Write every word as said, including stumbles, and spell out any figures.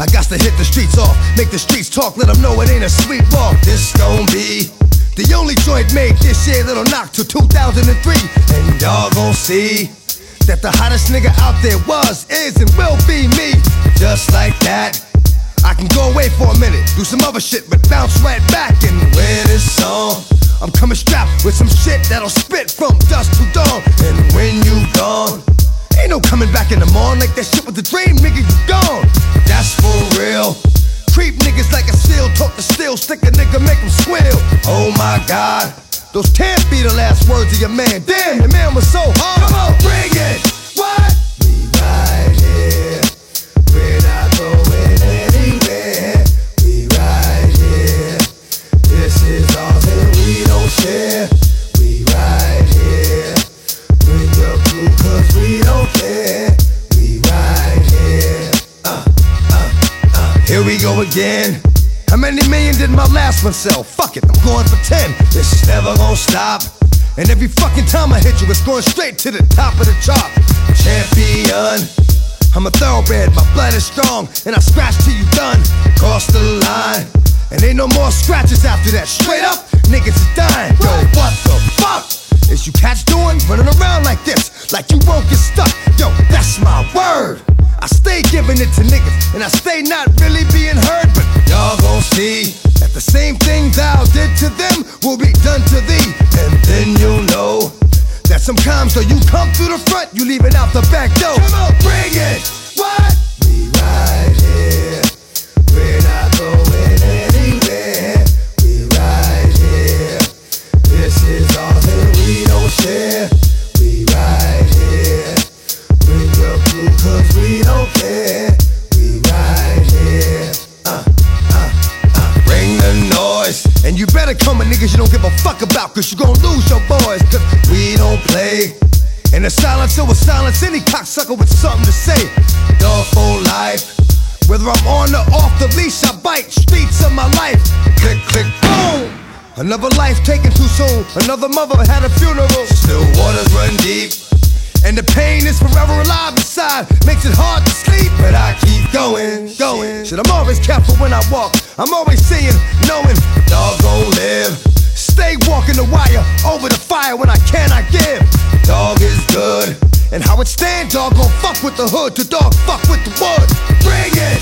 I got to hit the streets off, make the streets talk, let them know it ain't a sweet walk. This gon' be the only joint made this year that'll knock till two thousand three. And y'all gon' see that the hottest nigga out there was, is, and will be me. Just like that, I can go away for a minute, do some other shit, but bounce right back and wear this song. I'm coming strapped with some shit that'll spit from dusk to dawn. And when you gone, ain't no coming back in the morning. Like that shit with the dream, nigga, you gone. That's for real. Creep niggas like a seal, talk to steel, stick a nigga, make him squeal. Oh my God, those can't be the last words of your man. Damn, your man was so hard. Come on, bring it. What? We right here, we're not going anywhere. We right here, this is ours and we don't share. We right here, bring your crew cause we don't care. We right here, uh, uh, uh. Here we go again. How many million did my last one sell? Fuck it, I'm going for ten. This is never gonna stop. And every fucking time I hit you, it's going straight to the top of the chart. Champion, I'm a thoroughbred, my blood is strong, and I scratch till you done. Cross the line, and ain't no more scratches after that. Straight up, niggas is dying. Yo, what the fuck is you cats doing? Running around like this, like you won't get stuck. Yo, that's my word. I stay giving it to niggas, and I stay not really being heard. But y'all gon' see that the same thing thou did to them will be done to thee. And then you'll know that sometimes though you come through the front, you leave it out the back door. Come on, bring it. What? We right here, we're not going anywhere. We right here, this is ours and we don't share. We right here, bring your crew cause we don't care. We right here, uh, uh, uh. Bring the noise. And you better come with niggas you don't give a fuck about, cause you gon' lose your boys. Cause we don't play. In the silence, it will silence any cocksucker with something to say. Dog for life. Whether I'm on or off the leash, I bite. Streets of my life. Click, click, boom. Another life taken too soon. Another mother had a funeral. Still waters run deep, and the pain is forever alive inside. Makes it hard to sleep, but I keep going, going. Shit, I'm always careful when I walk. I'm always seeing, knowing, dog gon' live. Stay walking the wire, over the fire when I cannot give. Dog is good, and how it stand, dog gon' fuck with the hood. The dog fuck with the wood. Bring it.